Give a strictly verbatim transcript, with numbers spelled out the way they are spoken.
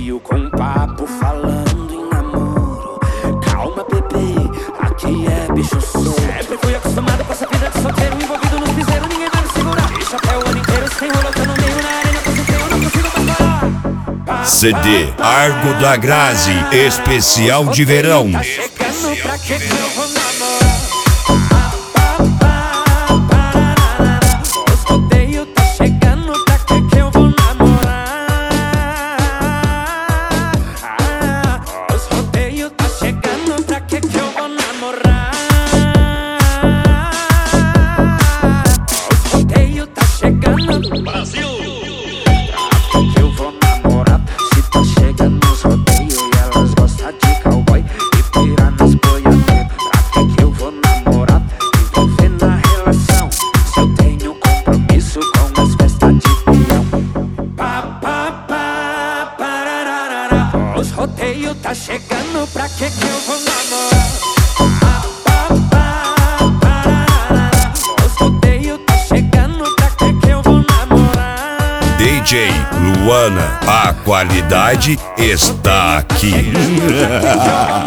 veio com papo falando em namoro. Calma, bebê, aqui é bicho solto. Sempre fui acostumado com essa vida de solteiro, envolvido nos piseiros, ninguém vai me segurar. Deixa até o ano inteiro sem rolo, tô no meio na arena, tô sem freio, eu não consigo mais parar. C D Argo da Grazi, especial de verão. Tá chegando, pra que que eu vou namorar? Os rodeio tá chegando, pra que que eu vou namorar? Os rodeio tá chegando, pra que que eu vou namorar? D J Luana, a qualidade está aqui.